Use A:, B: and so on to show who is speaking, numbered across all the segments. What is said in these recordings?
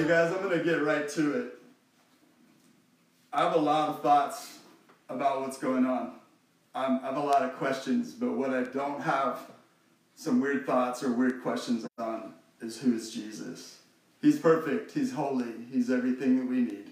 A: you guys, I'm going to get right to it. I have a lot of thoughts about what's going on. I have a lot of questions, but what I don't have some weird thoughts or weird questions on is who is Jesus. He's perfect, he's holy, he's everything that we need.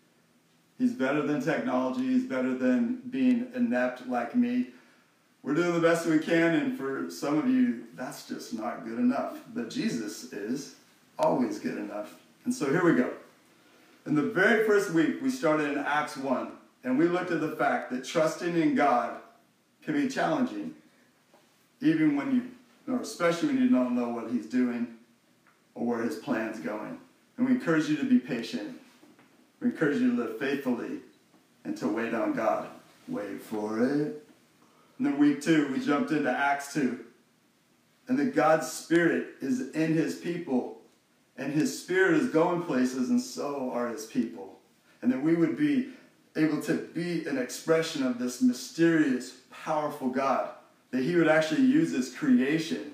A: He's better than technology, he's better than being inept like me. We're doing the best we can, and for some of you, that's just not good enough. But Jesus is always good enough. And so here we go. In the very first week, we started in Acts 1, and we looked at the fact that trusting in God can be challenging, even when you, or especially when you don't know what he's doing or where his plan's going. And we encourage you to be patient. We encourage you to live faithfully and to wait on God. Wait for it. And then week 2, we jumped into Acts 2. And that God's Spirit is in his people. And his Spirit is going places, and so are his people. And that we would be able to be an expression of this mysterious, powerful God. That he would actually use his creation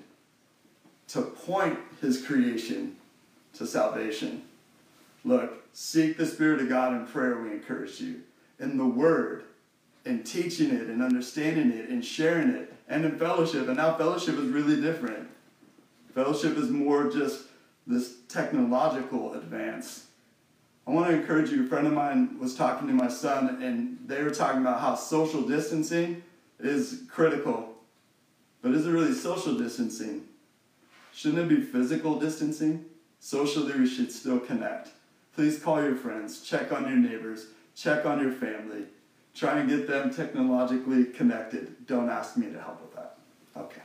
A: to point his creation to salvation. Look, seek the Spirit of God in prayer, we encourage you. In the Word, in teaching it, and understanding it, and sharing it, and in fellowship. And now fellowship is really different. Fellowship is more just this technological advance. I want to encourage you, a friend of mine was talking to my son, and they were talking about how social distancing is critical. But is it really social distancing? Shouldn't it be physical distancing? Socially, we should still connect. Please call your friends, check on your neighbors, check on your family. Try and get them technologically connected. Don't ask me to help with that. Okay.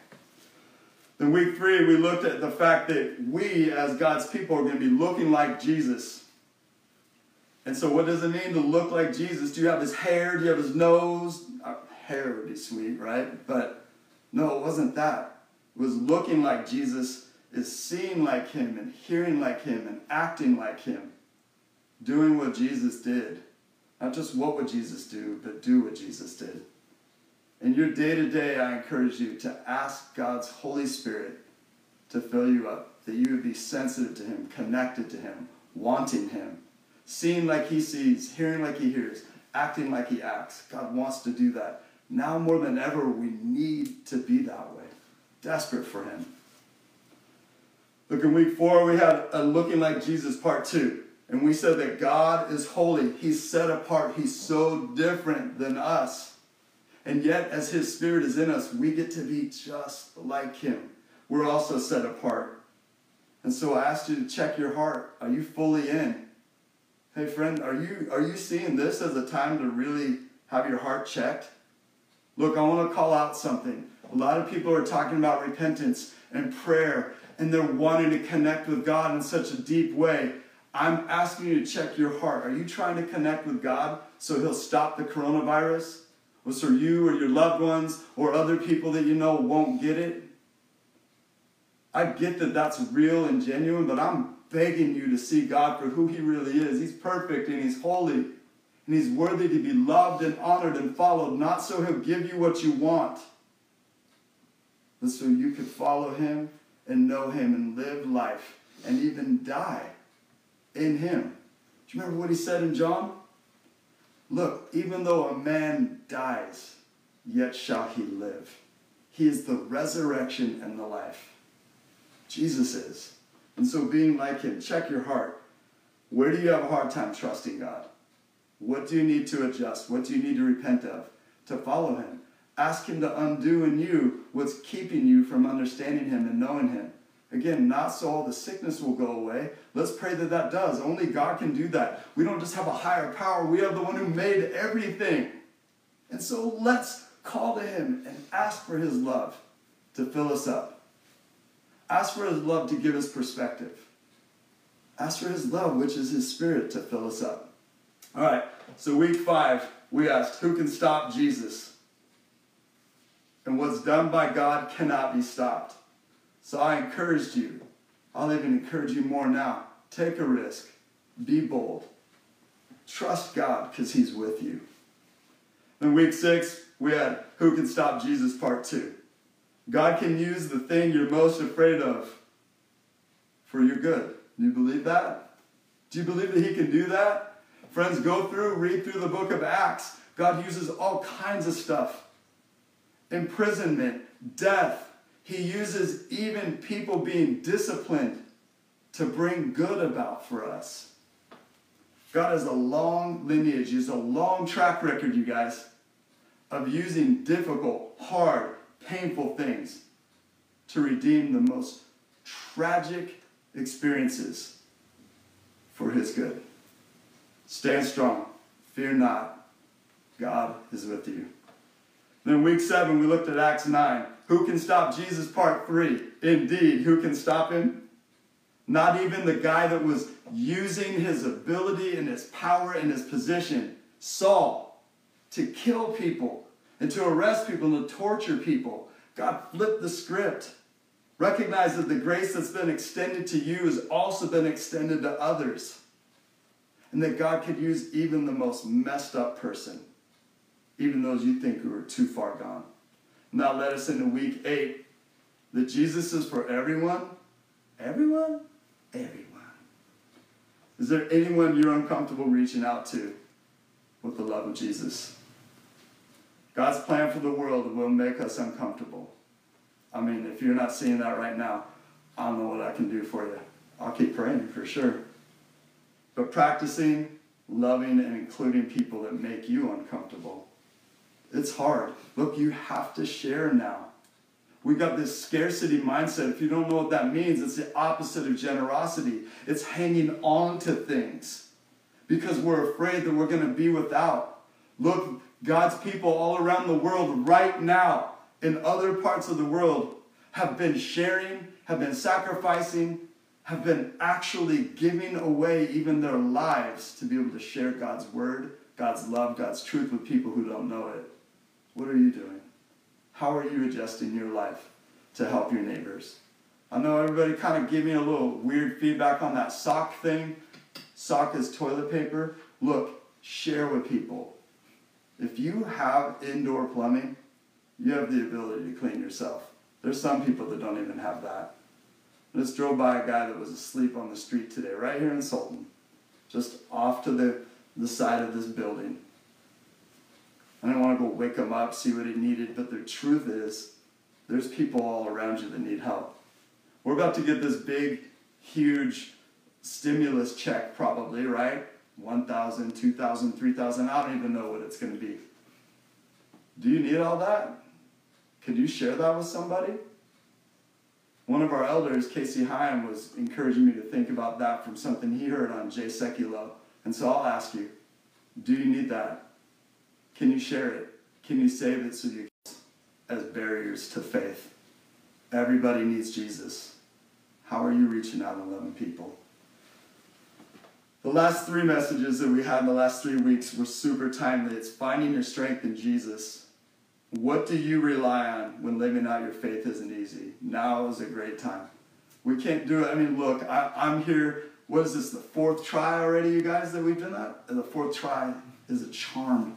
A: Then week 3, we looked at the fact that we, as God's people, are going to be looking like Jesus. And so what does it mean to look like Jesus? Do you have his hair? Do you have his nose? Hair would be sweet, right? But no, it wasn't that. It was looking like Jesus is seeing like him and hearing like him and acting like him. Doing what Jesus did. Not just what would Jesus do, but do what Jesus did. In your day-to-day, I encourage you to ask God's Holy Spirit to fill you up, that you would be sensitive to him, connected to him, wanting him, seeing like he sees, hearing like he hears, acting like he acts. God wants to do that. Now more than ever, we need to be that way. Desperate for him. Look, in week 4, we had a Looking Like Jesus part 2. And we said that God is holy. He's set apart. He's so different than us. And yet, as his Spirit is in us, we get to be just like him. We're also set apart. And so I asked you to check your heart. Are you fully in? Hey friend, are you seeing this as a time to really have your heart checked? Look, I want to call out something. A lot of people are talking about repentance and prayer, and they're wanting to connect with God in such a deep way. I'm asking you to check your heart. Are you trying to connect with God so he'll stop the coronavirus? Or so you or your loved ones or other people that you know won't get it? I get that that's real and genuine, but I'm begging you to see God for who he really is. He's perfect and he's holy. And he's worthy to be loved and honored and followed, not so he'll give you what you want, but so you could follow him and know him and live life and even die in him. Do you remember what he said in John? Look, even though a man dies, yet shall he live. He is the resurrection and the life. Jesus is. And so being like him, check your heart. Where do you have a hard time trusting God? What do you need to adjust? What do you need to repent of to follow him? Ask him to undo in you what's keeping you from understanding him and knowing him. Again, not so all the sickness will go away. Let's pray that that does. Only God can do that. We don't just have a higher power. We have the one who made everything. And so let's call to him and ask for his love to fill us up. Ask for his love to give us perspective. Ask for his love, which is his Spirit, to fill us up. All right, so week 5, we asked, who can stop Jesus? And what's done by God cannot be stopped. So I encouraged you. I'll even encourage you more now. Take a risk. Be bold. Trust God because he's with you. In week 6, we had Who Can Stop Jesus Part 2. God can use the thing you're most afraid of for your good. Do you believe that? Do you believe that he can do that? Friends, read through the book of Acts. God uses all kinds of stuff. Imprisonment, death. He uses even people being disciplined to bring good about for us. God has a long lineage, he has a long track record, you guys, of using difficult, hard, painful things to redeem the most tragic experiences for his good. Stand strong. Fear not. God is with you. Then week 7, we looked at Acts 9. Who can stop Jesus? Part 3. Indeed, who can stop him? Not even the guy that was using his ability and his power and his position, Saul, to kill people and to arrest people and to torture people. God flipped the script. Recognize that the grace that's been extended to you has also been extended to others. And that God could use even the most messed up person, even those you think who are too far gone. And that led us into week 8, that Jesus is for everyone. Everyone? Everyone. Is there anyone you're uncomfortable reaching out to with the love of Jesus? God's plan for the world will make us uncomfortable. I mean, if you're not seeing that right now, I don't know what I can do for you. I'll keep praying for sure. But practicing, loving, and including people that make you uncomfortable, it's hard. Look, you have to share now. We got this scarcity mindset. If you don't know what that means, it's the opposite of generosity. It's hanging on to things because we're afraid that we're going to be without. Look, God's people all around the world right now, in other parts of the world, have been sharing, have been sacrificing, have been actually giving away even their lives to be able to share God's word, God's love, God's truth with people who don't know it. What are you doing? How are you adjusting your life to help your neighbors? I know everybody kind of gave me a little weird feedback on that sock thing. Sock is toilet paper. Look, share with people. If you have indoor plumbing, you have the ability to clean yourself. There's some people that don't even have that. I just drove by a guy that was asleep on the street today, right here in Sultan, just off to the side of this building. I didn't want to go wake him up, see what he needed, but the truth is, there's people all around you that need help. We're about to get this big, huge stimulus check probably, right? 1,000, 2,000, 3,000, I don't even know what it's going to be. Do you need all that? Could you share that with somebody? One of our elders, Casey Hyam, was encouraging me to think about that from something he heard on Jay Sekulow. And so I'll ask you, do you need that? Can you share it? Can you save it so you as barriers to faith? Everybody needs Jesus. How are you reaching out and loving people? The last 3 messages that we had in the last 3 weeks were super timely. It's finding your strength in Jesus. What do you rely on when living out your faith isn't easy? Now is a great time. We can't do it. I mean, look, I'm here. What is this, the 4th try already, you guys, that we've done that? And the 4th try is a charm.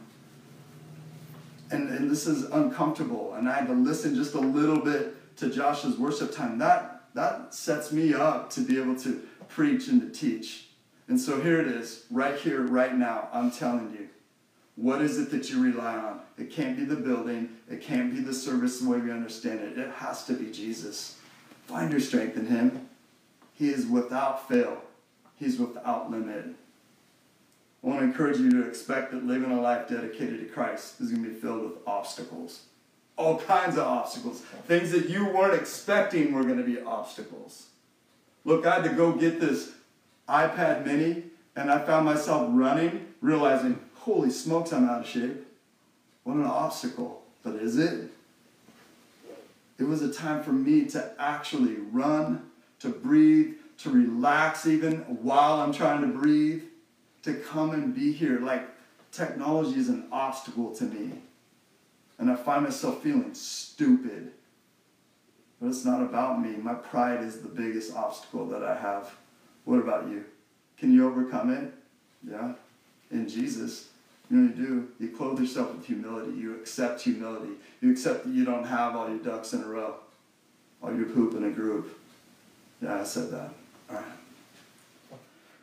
A: And this is uncomfortable. And I had to listen just a little bit to Josh's worship time. That sets me up to be able to preach and to teach. And so here it is, right here, right now, I'm telling you. What is it that you rely on? It can't be the building. It can't be the service the way we understand it. It has to be Jesus. Find your strength in him. He is without fail. He's without limit. I want to encourage you to expect that living a life dedicated to Christ is going to be filled with obstacles. All kinds of obstacles. Things that you weren't expecting were going to be obstacles. Look, I had to go get this iPad mini, and I found myself running, realizing, holy smokes, I'm out of shape. What an obstacle. But is it? It was a time for me to actually run, to breathe, to relax even while I'm trying to breathe, to come and be here. Like, technology is an obstacle to me. And I find myself feeling stupid. But it's not about me. My pride is the biggest obstacle that I have. What about you? Can you overcome it? Yeah. In Jesus. You know what you do? You clothe yourself with humility. You accept humility. You accept that you don't have all your ducks in a row. All your poop in a group. Yeah, I said that. All right.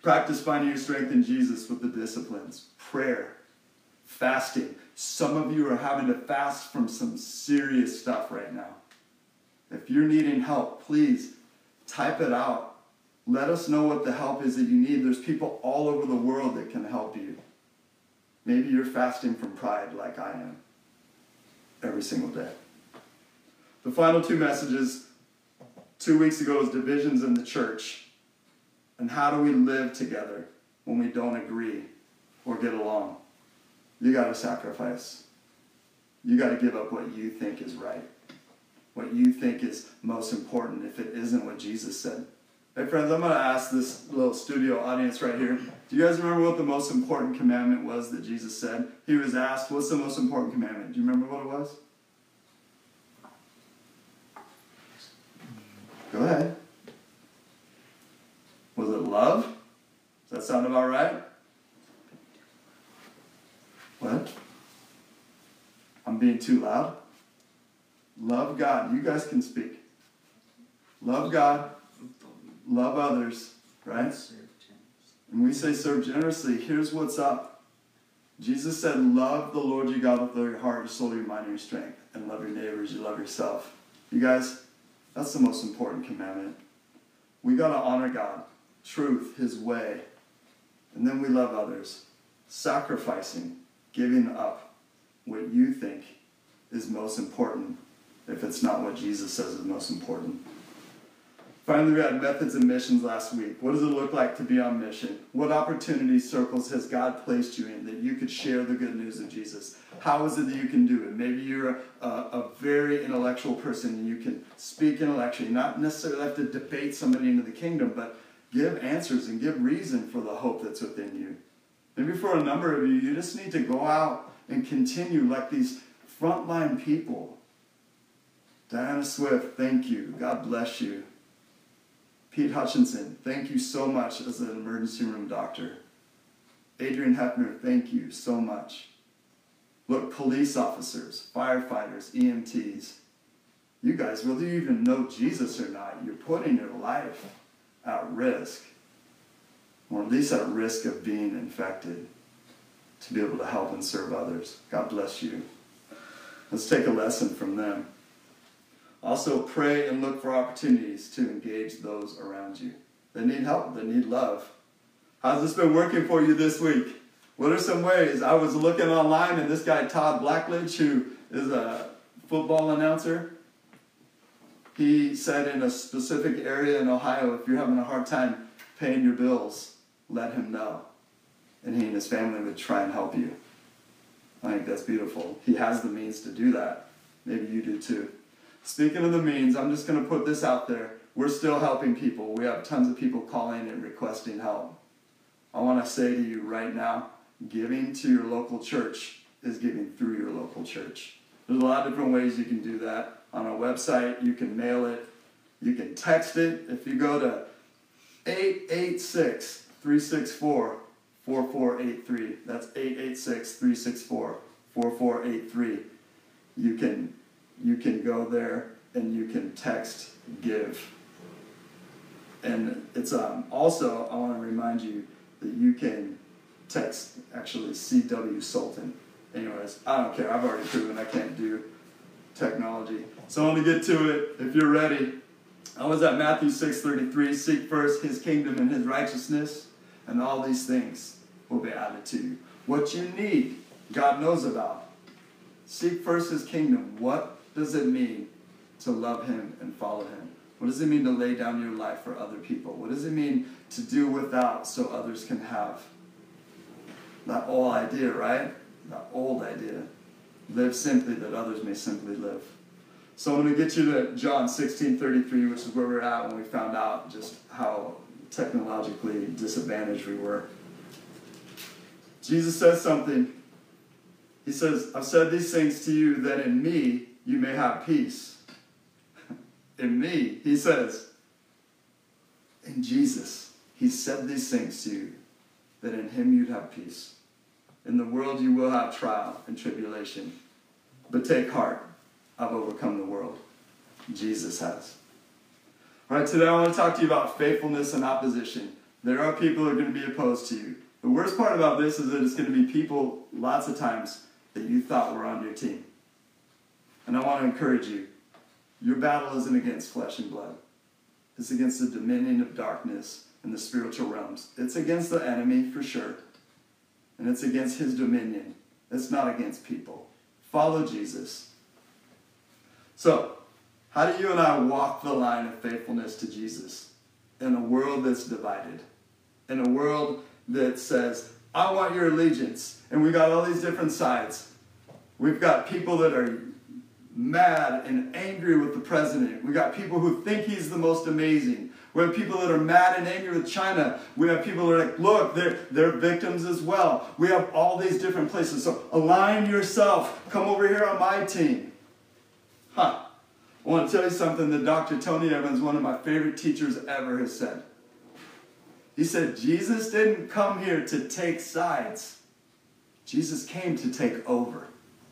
A: Practice finding your strength in Jesus with the disciplines. Prayer, fasting. Some of you are having to fast from some serious stuff right now. If you're needing help, please type it out. Let us know what the help is that you need. There's people all over the world that can help you. Maybe you're fasting from pride like I am every single day. The final two messages 2 weeks ago was divisions in the church. And how do we live together when we don't agree or get along? You got to sacrifice. You got to give up what you think is right. What you think is most important if it isn't what Jesus said. Hey friends, I'm going to ask this little studio audience right here. Do you guys remember what the most important commandment was that Jesus said? He was asked, what's the most important commandment? Do you remember what it was? Go ahead. Was it love? Does that sound about right? What? I'm being too loud? Love God. You guys can speak. Love God. Love others. Right? And we say serve generously. Here's what's up. Jesus said, love the Lord your God with all your heart, your soul, your mind, and your strength. And love your neighbors. You love yourself. You guys, that's the most important commandment. We got to honor God. Truth, his way. And then we love others. Sacrificing, giving up what you think is most important if it's not what Jesus says is most important. Finally, we had methods and missions last week. What does it look like to be on mission? What opportunity circles has God placed you in that you could share the good news of Jesus? How is it that you can do it? Maybe you're a very intellectual person and you can speak intellectually. Not necessarily have to debate somebody into the kingdom, but give answers and give reason for the hope that's within you. Maybe for a number of you, you just need to go out and continue like these frontline people. Diana Swift, thank you. God bless you. Pete Hutchinson, thank you so much as an emergency room doctor. Adrian Hefner, thank you so much. Look, police officers, firefighters, EMTs, you guys, whether you even know Jesus or not, you're putting your life at risk, or at least at risk of being infected, to be able to help and serve others. God bless you. Let's take a lesson from them. Also, pray and look for opportunities to engage those around you. They need help. They need love. How's this been working for you this week? What are some ways? I was looking online, and this guy, Todd Blackledge, who is a football announcer, he said in a specific area in Ohio, if you're having a hard time paying your bills, let him know. And he and his family would try and help you. I think that's beautiful. He has the means to do that. Maybe you do too. Speaking of the means, I'm just going to put this out there. We're still helping people. We have tons of people calling and requesting help. I want to say to you right now, giving to your local church is giving through your local church. There's a lot of different ways you can do that. On our website, you can mail it. You can text it. If you go to 886-364-4483, that's 886-364-4483, you can go there and you can text give. And it's also, I want to remind you that you can text actually CW Sultan. Anyways, I don't care. I've already proven I can't do technology. So I'm going to get to it if you're ready. I was at Matthew 6:33. Seek first his kingdom and his righteousness, and all these things will be added to you. What you need, God knows about. Seek first his kingdom. What does it mean to love him and follow him? What does it mean to lay down your life for other people? What does it mean to do without so others can have? That old idea, right? That old idea. Live simply that others may simply live. So I'm going to get you to John 16:33, which is where we're at when we found out just how technologically disadvantaged we were. Jesus says something. He says, I've said these things to you that in me you may have peace. In me, he says, in Jesus, he said these things to you that in him you'd have peace. In the world you will have trial and tribulation. But take heart, I've overcome the world. Jesus has. All right, today I want to talk to you about faithfulness and opposition. There are people who are going to be opposed to you. The worst part about this is that it's going to be people, lots of times, that you thought were on your team. And I want to encourage you. Your battle isn't against flesh and blood. It's against the dominion of darkness in the spiritual realms. It's against the enemy, for sure. And it's against his dominion. It's not against people. Follow Jesus. So, how do you and I walk the line of faithfulness to Jesus in a world that's divided? In a world that says, I want your allegiance. And we've got all these different sides. We've got people that are mad and angry with the president. We've got people who think he's the most amazing. We have people that are mad and angry with China. We have people that are like, look, they're victims as well. We have all these different places. So align yourself. Come over here on my team. I want to tell you something that Dr. Tony Evans, one of my favorite teachers ever, has said. He said, Jesus didn't come here to take sides. Jesus came to take over.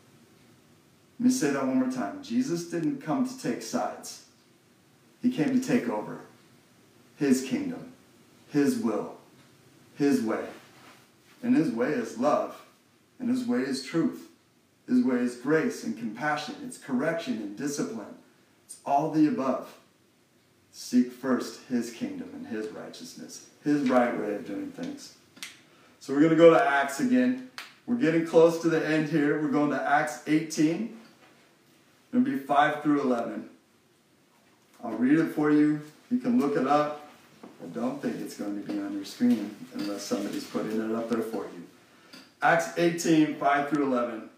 A: Let me say that one more time. Jesus didn't come to take sides. He came to take over. His kingdom, his will, his way. And his way is love. And his way is truth. His way is grace and compassion. It's correction and discipline. It's all the above. Seek first his kingdom and his righteousness. His right way of doing things. So we're going to go to Acts again. We're getting close to the end here. We're going to Acts 18. It'll be 5 through 11. I'll read it for you. You can look it up. I don't think it's going to be on your screen unless somebody's putting it up there for you. Acts 18, 5 through 11.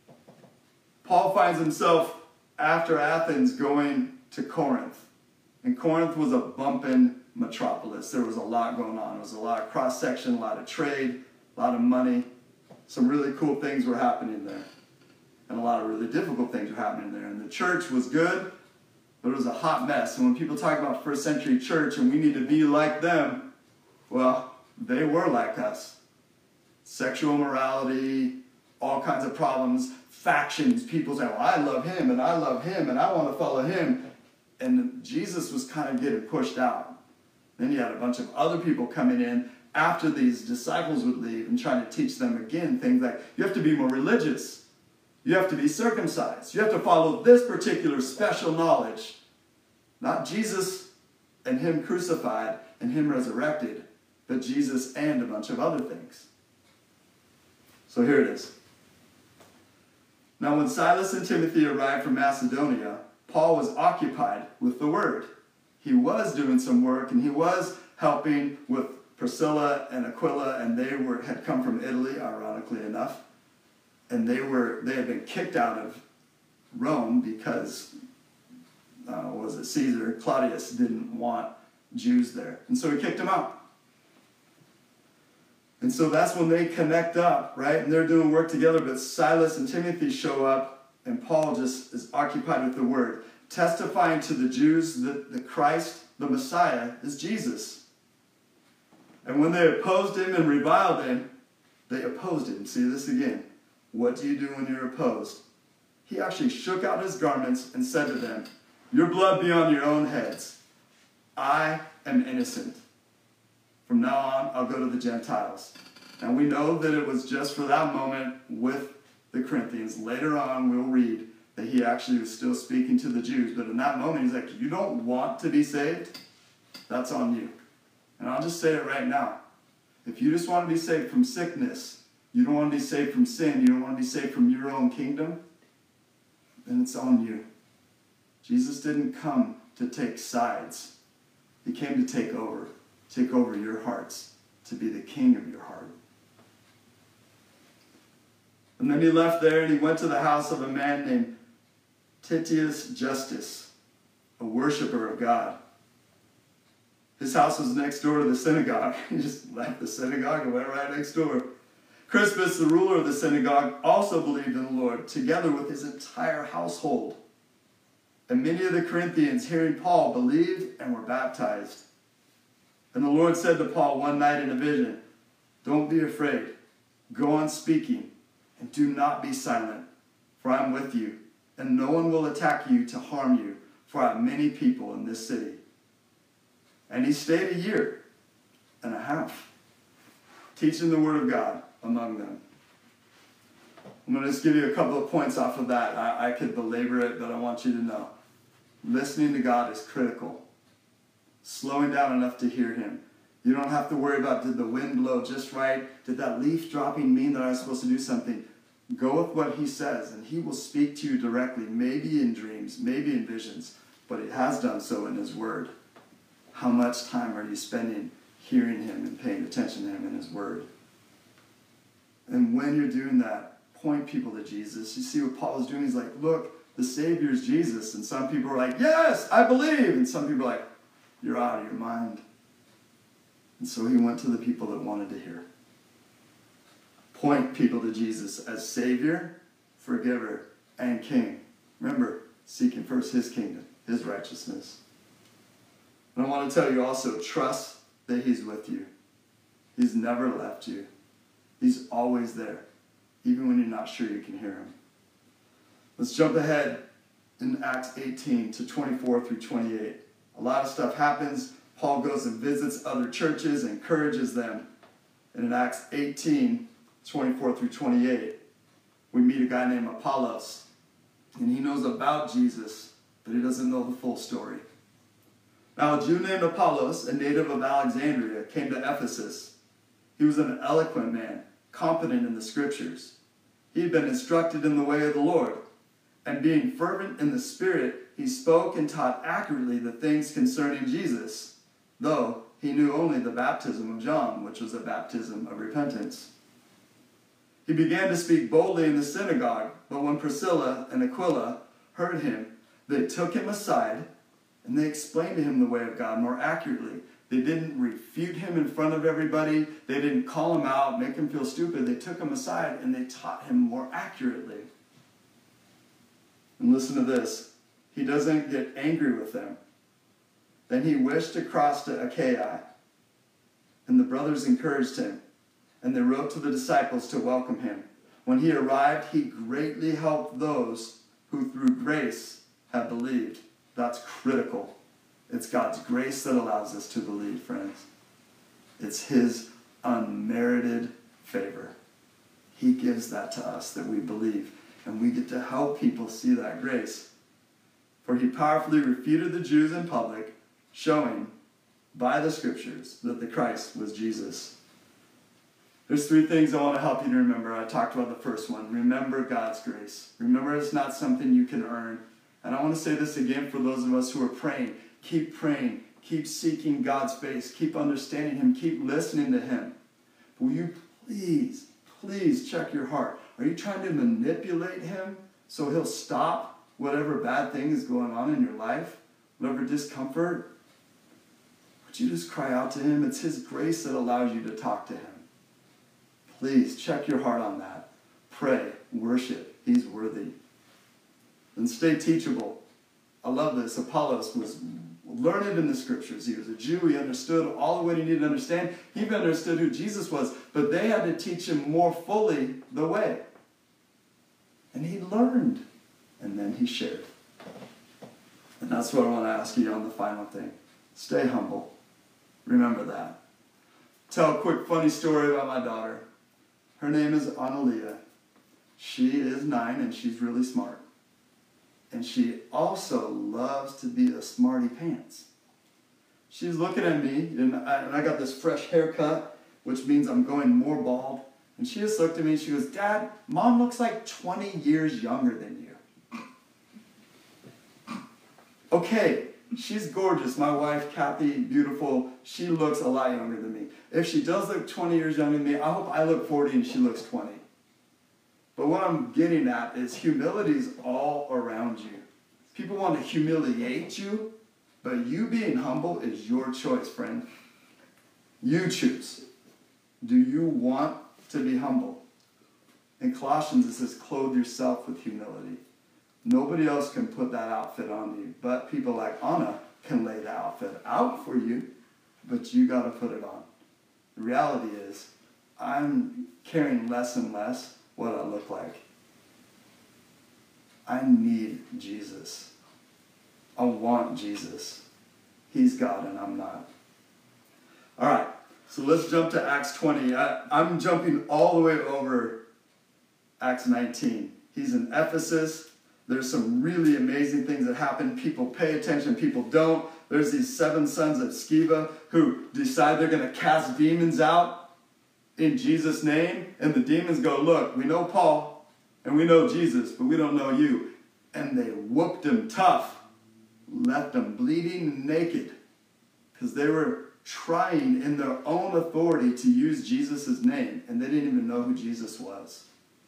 A: Paul finds himself, after Athens, going to Corinth. And Corinth was a bumping metropolis. There was a lot going on. There was a lot of cross-section, a lot of trade, a lot of money. Some really cool things were happening there. And a lot of really difficult things were happening there. And the church was good, but it was a hot mess. And when people talk about first century church and we need to be like them, well, they were like us. Sexual morality, all kinds of problems, factions. People say, well, I love him and I love him and I want to follow him. And Jesus was kind of getting pushed out. Then you had a bunch of other people coming in after these disciples would leave and trying to teach them again things like, you have to be more religious. You have to be circumcised. You have to follow this particular special knowledge. Not Jesus and him crucified and him resurrected, but Jesus and a bunch of other things. So here it is. Now when Silas and Timothy arrived from Macedonia, Paul was occupied with the word. He was doing some work and he was helping with Priscilla and Aquila, and they had come from Italy, ironically enough. And they had been kicked out of Rome because, Caesar, Claudius didn't want Jews there. And so he kicked them out. And so that's when they connect up, right? And they're doing work together, but Silas and Timothy show up, and Paul just is occupied with the word, testifying to the Jews that the Christ, the Messiah, is Jesus. And when they opposed him and reviled him, they opposed him. See this again. What do you do when you're opposed? He actually shook out his garments and said to them, your blood be on your own heads. I am innocent. From now on, I'll go to the Gentiles. And we know that it was just for that moment with the Corinthians. Later on, we'll read that he actually was still speaking to the Jews. But in that moment, he's like, you don't want to be saved? That's on you. And I'll just say it right now. If you just want to be saved from sickness, you don't want to be saved from sin, you don't want to be saved from your own kingdom, then it's on you. Jesus didn't come to take sides. He came to take over your hearts, to be the king of your heart. And then he left there and he went to the house of a man named Titius Justus, a worshiper of God. His house was next door to the synagogue. He just left the synagogue and went right next door. Crispus, the ruler of the synagogue, also believed in the Lord, together with his entire household. And many of the Corinthians, hearing Paul, believed and were baptized. And the Lord said to Paul one night in a vision, don't be afraid. Go on speaking, and do not be silent, for I am with you, and no one will attack you to harm you, for I have many people in this city. And he stayed a year. and a half. Teaching the Word of God among them. I'm going to just give you a couple of points off of that. I could belabor it, but I want you to know. Listening to God is critical. Slowing down enough to hear Him. You don't have to worry about, did the wind blow just right? Did that leaf dropping mean that I was supposed to do something? Go with what He says, and He will speak to you directly, maybe in dreams, maybe in visions, but He has done so in His Word. How much time are you spending hearing Him and paying attention to Him in His Word? And when you're doing that, point people to Jesus. You see what Paul is doing? He's like, look, the Savior is Jesus. And some people are like, yes, I believe. And some people are like, you're out of your mind. And so he went to the people that wanted to hear. Point people to Jesus as Savior, Forgiver, and King. Remember, seeking first His kingdom, His righteousness. And I want to tell you also, trust that He's with you. He's never left you. He's always there, even when you're not sure you can hear Him. Let's jump ahead in Acts 18 to 24 through 28. A lot of stuff happens. Paul goes and visits other churches, encourages them. And in Acts 18, 24 through 28, we meet a guy named Apollos. And he knows about Jesus, but he doesn't know the full story. Now, a Jew named Apollos, a native of Alexandria, came to Ephesus. He was an eloquent man, competent in the Scriptures. He had been instructed in the way of the Lord, and being fervent in the Spirit, he spoke and taught accurately the things concerning Jesus, though he knew only the baptism of John, which was a baptism of repentance. He began to speak boldly in the synagogue, but when Priscilla and Aquila heard him, they took him aside, and they explained to him the way of God more accurately. They didn't refute him in front of everybody. They didn't call him out, make him feel stupid. They took him aside and they taught him more accurately. And listen to this. He doesn't get angry with them. Then he wished to cross to Achaia. And the brothers encouraged him. And they wrote to the disciples to welcome him. When he arrived, he greatly helped those who through grace have believed. That's critical. It's God's grace that allows us to believe, friends. It's His unmerited favor. He gives that to us that we believe. And we get to help people see that grace. For he powerfully refuted the Jews in public, showing by the Scriptures that the Christ was Jesus. There's three things I want to help you to remember. I talked about the first one. Remember God's grace. Remember it's not something you can earn. And I want to say this again for those of us who are praying. Keep praying. Keep seeking God's face. Keep understanding Him. Keep listening to Him. Will you please check your heart. Are you trying to manipulate Him so He'll stop whatever bad thing is going on in your life? Whatever discomfort? Would you just cry out to Him? It's His grace that allows you to talk to Him. Please check your heart on that. Pray. Worship. He's worthy. And stay teachable. I love this. Apollos was learned in the Scriptures. He was a Jew. He understood all of what he needed to understand. He even understood who Jesus was. But they had to teach him more fully the way. And he learned. And then he shared. And that's what I want to ask you on the final thing. Stay humble. Remember that. Tell a quick funny story about my daughter. Her name is Analia. She is 9 and she's really smart. And she also loves to be a smarty pants. She's looking at me, and I got this fresh haircut, which means I'm going more bald. And she just looked at me and she goes, Dad, Mom looks like 20 years younger than you. Okay, she's gorgeous. My wife, Kathy, beautiful. She looks a lot younger than me. If she does look 20 years younger than me, I hope I look 40 and she looks 20. But what I'm getting at is humility is all around you. People want to humiliate you, but you being humble is your choice, friend. You choose. Do you want to be humble? In Colossians it says, clothe yourself with humility. Nobody else can put that outfit on you, but people like Anna can lay the outfit out for you, but you got to put it on. The reality is, I'm caring less and less what I look like. I need Jesus. I want Jesus. He's God and I'm not. All right. So let's jump to Acts 20. I'm jumping all the way over Acts 19. He's in Ephesus. There's some really amazing things that happen. People pay attention, people don't. There's these 7 sons of Sceva who decide they're going to cast demons out in Jesus' name. And the demons go, look, we know Paul and we know Jesus, but we don't know you. And they whooped him tough, left him bleeding and naked, because they were trying in their own authority to use Jesus' name, and they didn't even know who Jesus was.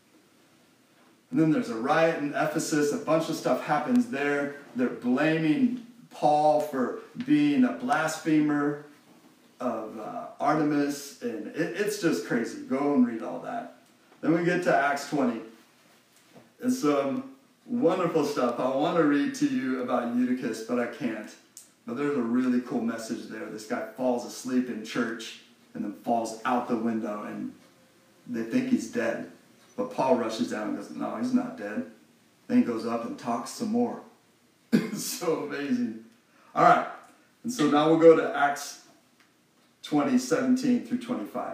A: And then there's a riot in Ephesus. A bunch of stuff happens there. They're blaming Paul for being a blasphemer of Artemis, and it's just crazy. Go and read all that. Then we get to Acts 20. And some wonderful stuff. I want to read to you about Eutychus, but I can't. But there's a really cool message there. This guy falls asleep in church and then falls out the window, and they think he's dead. But Paul rushes down and goes, no, he's not dead. Then he goes up and talks some more. It's so amazing. All right. And so now we'll go to Acts 20, 17 through 25.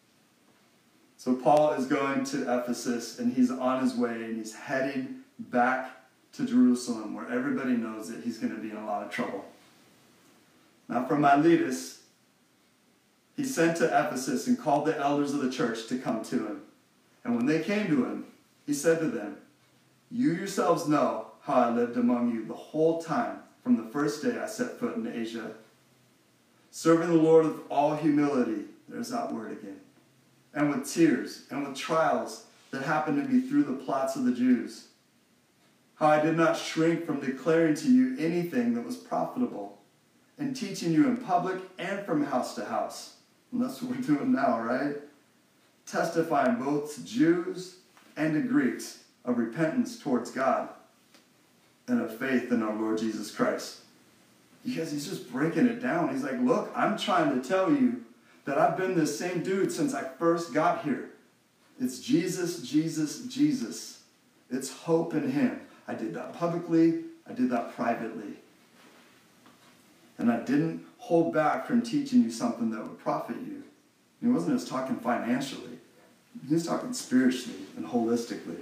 A: So Paul is going to Ephesus, and he's on his way, and he's heading back to Jerusalem, where everybody knows that he's going to be in a lot of trouble. Now from Miletus, he sent to Ephesus and called the elders of the church to come to him. And when they came to him, he said to them, you yourselves know how I lived among you the whole time from the first day I set foot in Asia, serving the Lord with all humility, there's that word again, and with tears and with trials that happened to me through the plots of the Jews. How I did not shrink from declaring to you anything that was profitable, and teaching you in public and from house to house. And that's what we're doing now, right? Testifying both to Jews and to Greeks of repentance towards God and of faith in our Lord Jesus Christ. Because he's just breaking it down. He's like, look, I'm trying to tell you that I've been this same dude since I first got here. It's Jesus, Jesus, Jesus. It's hope in him. I did that publicly. I did that privately. And I didn't hold back from teaching you something that would profit you. He wasn't just talking financially. He was talking spiritually and holistically.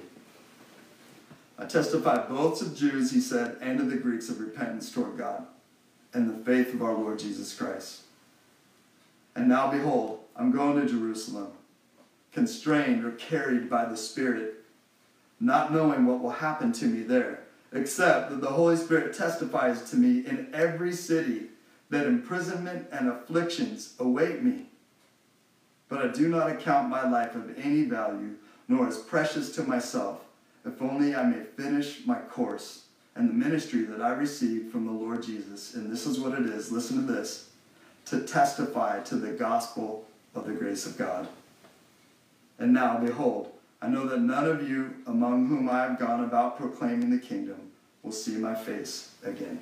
A: I testify both to Jews, he said, and to the Greeks of repentance toward God and the faith of our Lord Jesus Christ. And now behold, I'm going to Jerusalem, constrained or carried by the Spirit, not knowing what will happen to me there, except that the Holy Spirit testifies to me in every city that imprisonment and afflictions await me. But I do not account my life of any value, nor as precious to myself, if only I may finish my course and the ministry that I received from the Lord Jesus. And this is what it is, listen to this, to testify to the gospel of the grace of God. And now, behold, I know that none of you among whom I have gone about proclaiming the kingdom will see my face again.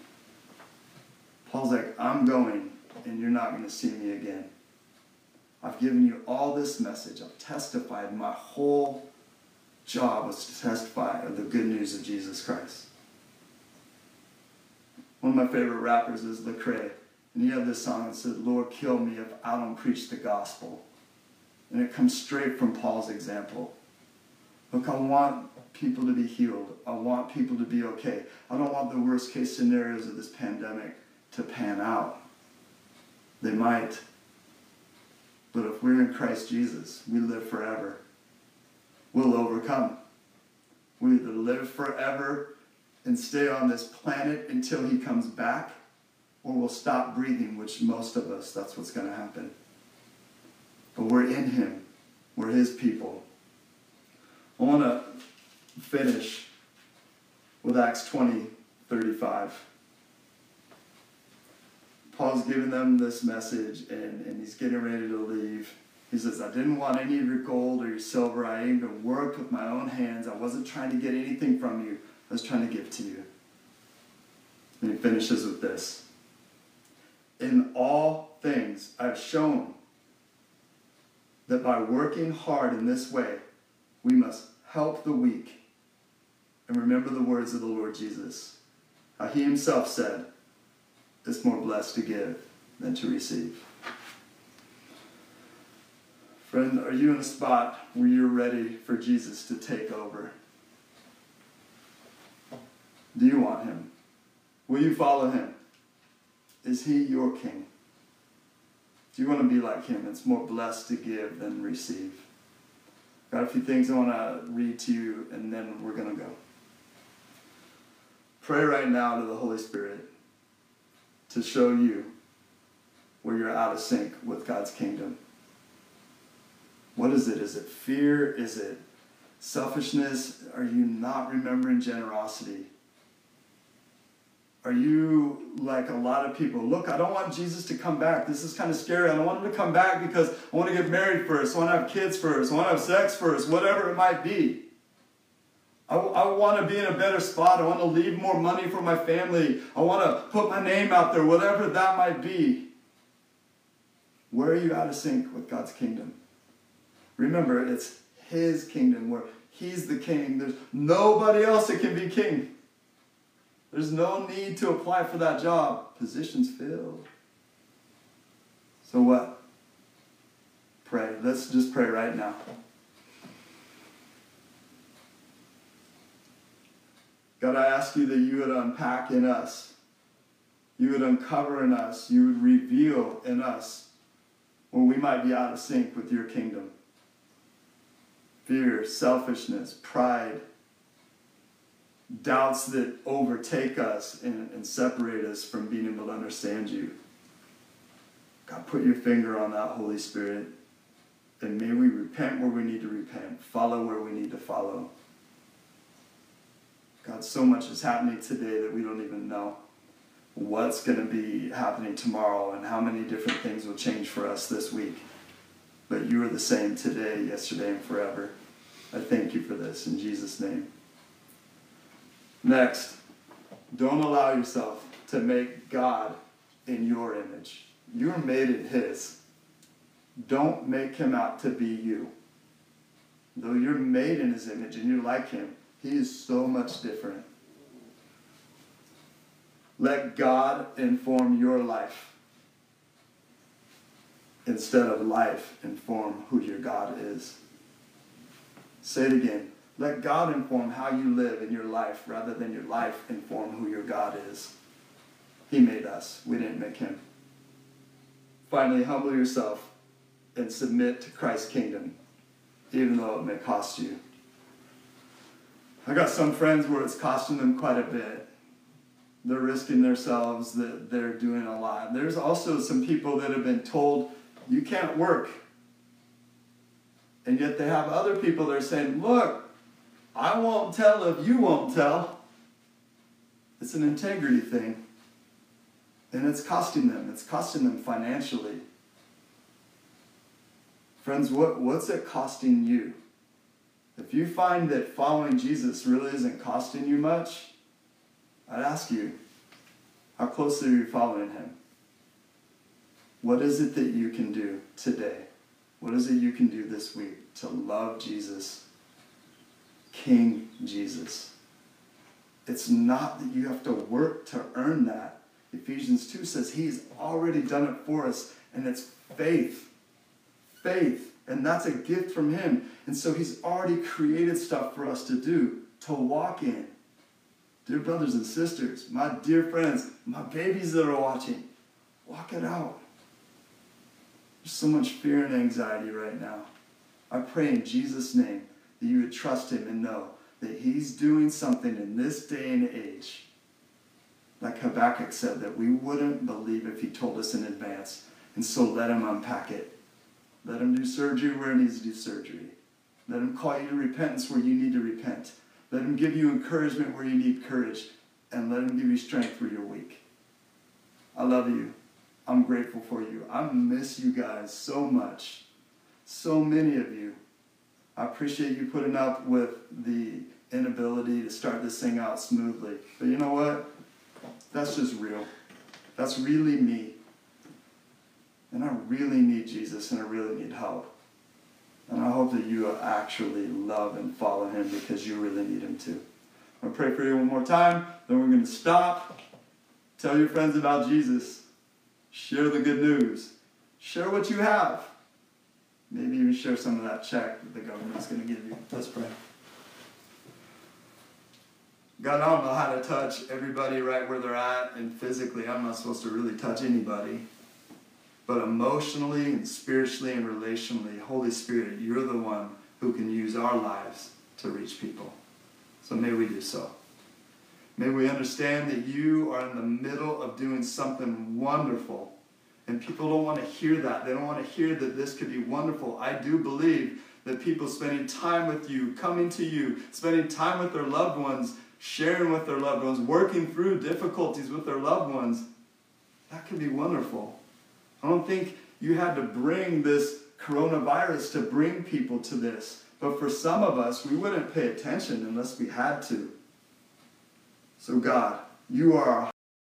A: Paul's like, I'm going, and you're not going to see me again. I've given you all this message. I've testified. My whole job was to testify of the good news of Jesus Christ. One of my favorite rappers is Lecrae, and he had this song that said, Lord, kill me if I don't preach the gospel. And it comes straight from Paul's example. Look, I want people to be healed. I want people to be okay. I don't want the worst case scenarios of this pandemic to pan out. They might. But if we're in Christ Jesus, we live forever. We'll overcome. We either live forever and stay on this planet until he comes back, or we'll stop breathing, which most of us, that's what's going to happen. But we're in him. We're his people. I want to finish with Acts 20:35. Paul's giving them this message, and he's getting ready to leave. He says, I didn't want any of your gold or your silver. I even worked with my own hands. I wasn't trying to get anything from you. I was trying to give to you. And he finishes with this. In all things, I've shown that by working hard in this way, we must help the weak. And remember the words of the Lord Jesus. How he himself said, it's more blessed to give than to receive. Friend, are you in a spot where you're ready for Jesus to take over? Do you want him? Will you follow him? Is he your king? Do you want to be like him? It's more blessed to give than receive. Got a few things I want to read to you, and then we're going to go. Pray right now to the Holy Spirit to show you where you're out of sync with God's kingdom. What is it? Is it fear? Is it selfishness? Are you not remembering generosity? Are you like a lot of people? Look, I don't want Jesus to come back. This is kind of scary. I don't want him to come back because I want to get married first. I want to have kids first. I want to have sex first. Whatever it might be. I want to be in a better spot. I want to leave more money for my family. I want to put my name out there. Whatever that might be. Where are you out of sync with God's kingdom? Remember, it's his kingdom where he's the king. There's nobody else that can be king. There's no need to apply for that job. Position's filled. So what? Pray. Let's just pray right now. God, I ask you that you would unpack in us. You would uncover in us. You would reveal in us where we might be out of sync with your kingdom. Fear, selfishness, pride, doubts that overtake us and separate us from being able to understand you. God, put your finger on that, Holy Spirit, and may we repent where we need to repent, follow where we need to follow. God, so much is happening today that we don't even know what's going to be happening tomorrow and how many different things will change for us this week. But you are the same today, yesterday, and forever. I thank you for this in Jesus' name. Next, don't allow yourself to make God in your image. You're made in his. Don't make him out to be you. Though you're made in his image and you're like him, he is so much different. Let God inform your life instead of life inform who your God is. Say it again. Let God inform how you live in your life rather than your life inform who your God is. He made us. We didn't make him. Finally, humble yourself and submit to Christ's kingdom, even though it may cost you. I got some friends where it's costing them quite a bit. They're risking themselves, that they're doing a lot. There's also some people that have been told, you can't work. And yet they have other people that are saying, look, I won't tell if you won't tell. It's an integrity thing. And it's costing them. It's costing them financially. Friends, what's it costing you? If you find that following Jesus really isn't costing you much, I'd ask you, how closely are you following him? What is it that you can do today? What is it you can do this week to love Jesus, King Jesus? It's not that you have to work to earn that. Ephesians 2 says he's already done it for us, and it's faith. Faith. And that's a gift from him. And so he's already created stuff for us to do, to walk in. Dear brothers and sisters, my dear friends, my babies that are watching, walk it out. There's so much fear and anxiety right now. I pray in Jesus' name that you would trust him and know that he's doing something in this day and age. Like Habakkuk said, that we wouldn't believe if he told us in advance. And so let him unpack it. Let him do surgery where he needs to do surgery. Let him call you to repentance where you need to repent. Let him give you encouragement where you need courage. And let him give you strength where you're weak. I love you. I'm grateful for you. I miss you guys so much. So many of you. I appreciate you putting up with the inability to start this thing out smoothly. But you know what? That's just real. That's really me. And I really need Jesus, and I really need help. And I hope that you actually love and follow him because you really need him too. I'm going to pray for you one more time, then we're going to stop. Tell your friends about Jesus. Share the good news. Share what you have. Maybe even share some of that check that the government's going to give you. Let's pray. God, I don't know how to touch everybody right where they're at, and physically I'm not supposed to really touch anybody. But emotionally and spiritually and relationally, Holy Spirit, you're the one who can use our lives to reach people. So may we do so. May we understand that you are in the middle of doing something wonderful. And people don't want to hear that. They don't want to hear that this could be wonderful. I do believe that people spending time with you, coming to you, spending time with their loved ones, sharing with their loved ones, working through difficulties with their loved ones, that could be wonderful. I don't think you had to bring this coronavirus to bring people to this. But for some of us, we wouldn't pay attention unless we had to. So God, you are our